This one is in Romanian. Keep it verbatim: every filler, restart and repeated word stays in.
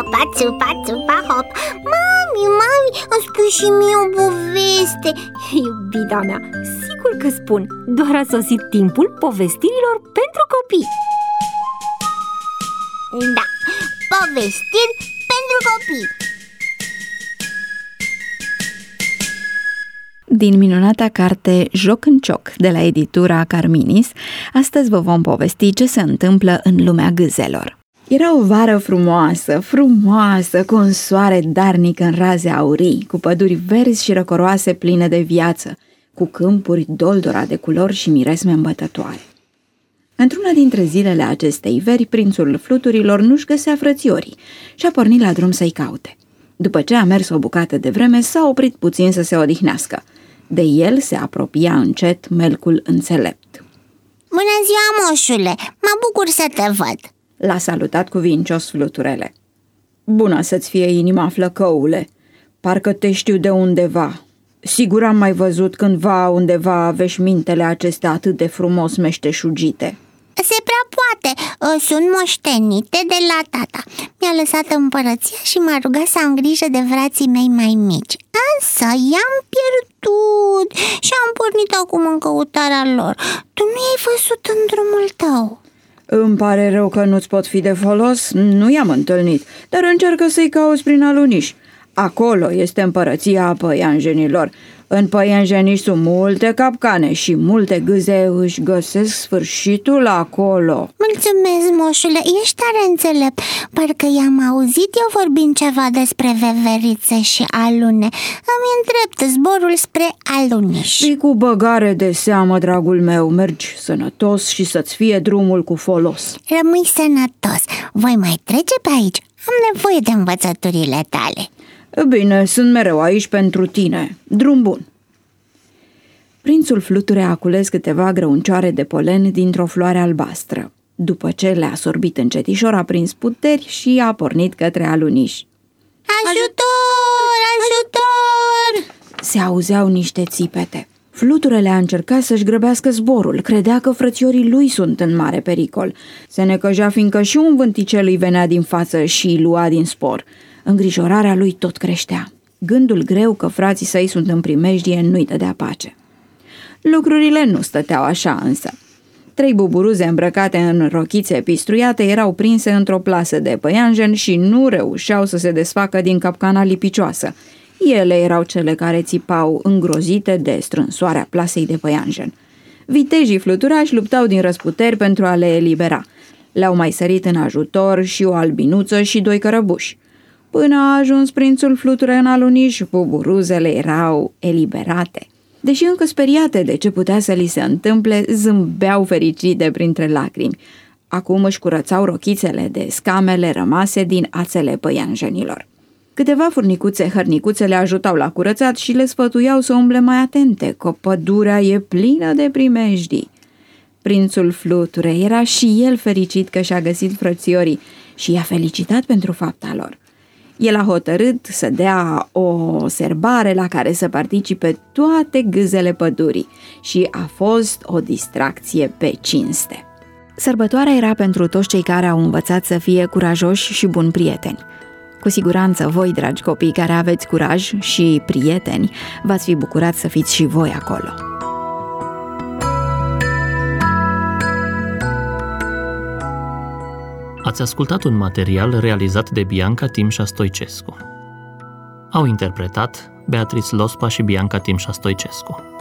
hopa, țupa, țupa, hop. Mami, mami, îmi spui și mie o poveste. Iubita mea, sigur că spun. Doar a sosit timpul povestirilor pentru copii. Da, povestiri pentru copii. Din minunata carte Joc în Cioc de la editura Carminis, astăzi vă vom povesti ce se întâmplă în lumea gâzelor. Era o vară frumoasă, frumoasă, cu un soare darnic în raze aurii, cu păduri verzi și răcoroase pline de viață, cu câmpuri doldora de culori și miresme îmbătătoare. Într-una dintre zilele acestei veri, prințul fluturilor nu-și găsea frățiorii și a pornit la drum să-i caute. După ce a mers o bucată de vreme, s-a oprit puțin să se odihnească. De el se apropia încet melcul înțelept. Bună ziua, moșule! Mă bucur să te văd! L-a salutat cuvincios fluturele. Bună să-ți fie inima, flăcăule! Parcă te știu de undeva. Sigur am mai văzut cândva undeva veșmintele acestea atât de frumos meșteșugite. Se prea poate, sunt moștenite de la tata. Mi-a lăsat împărăția și m-a rugat să am grijă de frații mei mai mici. Însă i-am pierdut și am pornit acum în căutarea lor. Tu nu i-ai văzut în drumul tău? Îmi pare rău că nu-ți pot fi de folos, nu i-am întâlnit, dar încearcă să-i cauți prin aluniș. Acolo este împărăția păianjenilor. În păianjeni sunt multe capcane și multe gâze își găsesc sfârșitul acolo. Mulțumesc, moșule, ești tare înțelept. Parcă i-am auzit eu vorbind ceva despre veverițe și alune. Îmi îndrept zborul spre aluniș. Fii cu băgare de seamă, dragul meu, mergi sănătos și să-ți fie drumul cu folos. Rămâi sănătos, voi mai trece pe aici? Am nevoie de învățăturile tale. Bine, sunt mereu aici pentru tine. Drum bun. Prințul fluture a cules câteva grăuncioare de polen dintr-o floare albastră. După ce le-a sorbit încetișor, a prins puteri și a pornit către aluniș. Ajutor! Ajutor! Se auzeau niște țipete. Fluturele a încercat să-și grăbească zborul, credea că frățiorii lui sunt în mare pericol. Se necăjea fiindcă și un vânticel îi venea din față și îi lua din spor. Îngrijorarea lui tot creștea. Gândul greu că frații săi sunt în primejdie nu-i dădea pace. Lucrurile nu stăteau așa însă. Trei buburuze îmbrăcate în rochițe pistruiate erau prinse într-o plasă de păianjen și nu reușeau să se desfacă din capcana lipicioasă. Ele erau cele care țipau îngrozite de strânsoarea plasei de păianjen. Vitejii fluturași luptau din răsputeri pentru a le elibera. Le-au mai sărit în ajutor și o albinuță și doi cărăbuși. Până a ajuns prințul fluture în aluniș, buburuzele erau eliberate. Deși încă speriate de ce putea să li se întâmple, zâmbeau fericite printre lacrimi. Acum își curățau rochițele de scamele rămase din ațele păianjenilor. Câteva furnicuțe hărnicuțe le ajutau la curățat și le sfătuiau să umble mai atente, că pădurea e plină de primejdii. Prințul fluture era și el fericit că și-a găsit frățiorii și i-a felicitat pentru fapta lor. El a hotărât să dea o serbare la care să participe toate gâzele pădurii și a fost o distracție pe cinste. Sărbătoarea era pentru toți cei care au învățat să fie curajoși și buni prieteni. Cu siguranță voi, dragi copii, care aveți curaj și prieteni, v-ați fi bucurat să fiți și voi acolo. Ați ascultat un material realizat de Bianca Timșa Stoicescu. Au interpretat Beatrice Lospa și Bianca Timșa Stoicescu.